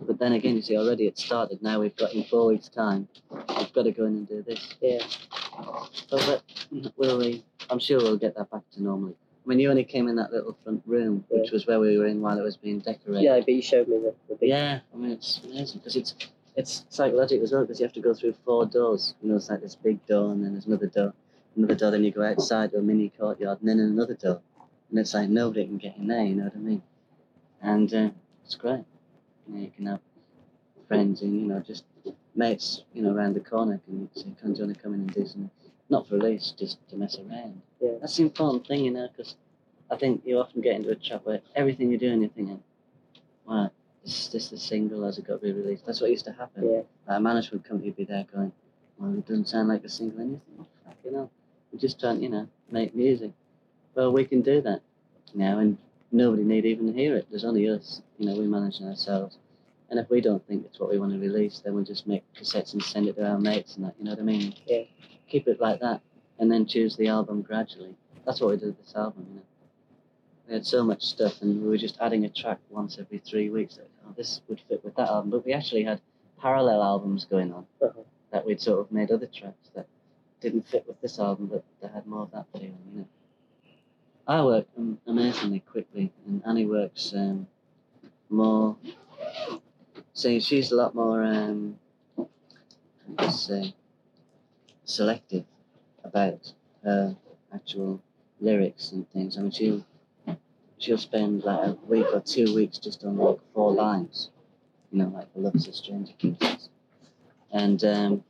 But then again, you see, already it started. Now we've got in 4 weeks' time. We've got to go in and do this. Yeah. But will we? I'm sure we'll get that back to normal. I mean, you only came in that little front room, which was where we were in while it was being decorated. Yeah, but you showed me the big... Yeah, I mean, it's amazing because it's psychological as well because you have to go through 4 doors. You know, it's like this big door and then there's another door, then you go outside to a mini courtyard and then another door. And it's like nobody can get in there, you know what I mean? And it's great. You know, you can have friends and, you know, just mates, you know, around the corner can say, do you want to come in and do something? Not for release, just to mess around. Yeah. That's the important thing, you know, because I think you often get into a trap where everything you're doing, you're thinking, wow, is this the single? Has it got to be released? That's what used to happen. Yeah. A management company would be there going, well, it doesn't sound like a single. And you think, oh, fuck, you know, we're just trying, you know, make music. Well, we can do that now, and nobody need even hear it. There's only us. You know, we manage it ourselves. And if we don't think it's what we want to release, then we'll just make cassettes and send it to our mates and that, you know what I mean? Yeah. Keep it like that, and then choose the album gradually. That's what we did with this album, you know. We had so much stuff, and we were just adding a track once every 3 weeks. Like, oh, this would fit with that album. But we actually had parallel albums going on that we'd sort of made other tracks that didn't fit with this album, but that had more of that feeling, you know. I work amazingly quickly, and Annie works more. See, she's a lot more, let's say, selective about her actual lyrics and things. I mean, she'll spend like a week or 2 weeks just on like 4 lines, you know, like the Love's a Stranger Kisses. And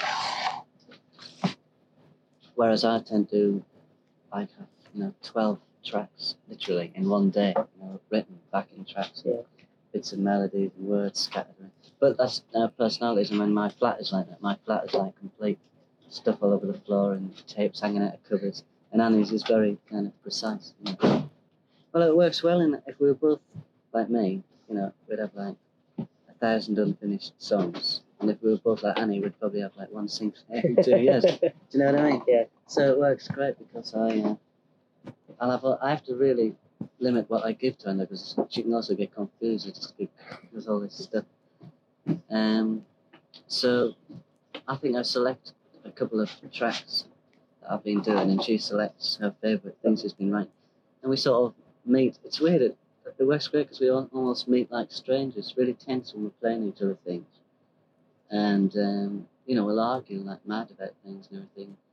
whereas I tend to like have, you know, 12 tracks literally in one day, you know, written backing tracks, and bits of melodies and words scattered. But that's our personalities. I mean, my flat is like that. My flat is like complete stuff all over the floor and tapes hanging out of cupboards. And Annie's is very kind of precise. You know? Well, it works well in that if we were both like me, you know, we'd have like 1,000 unfinished songs. And if we were both like Annie, we'd probably have like 1 single every 2 years. Do you know what I mean? Yeah. So it works great because I have to really limit what I give to her because she can also get confused with all this stuff. So I think I select a couple of tracks that I've been doing, and she selects her favourite things she's been writing, and we sort of meet. It's weird. It works great because we almost meet like strangers. It's really tense when we're playing each other things, and you know, we'll argue like mad about things and everything.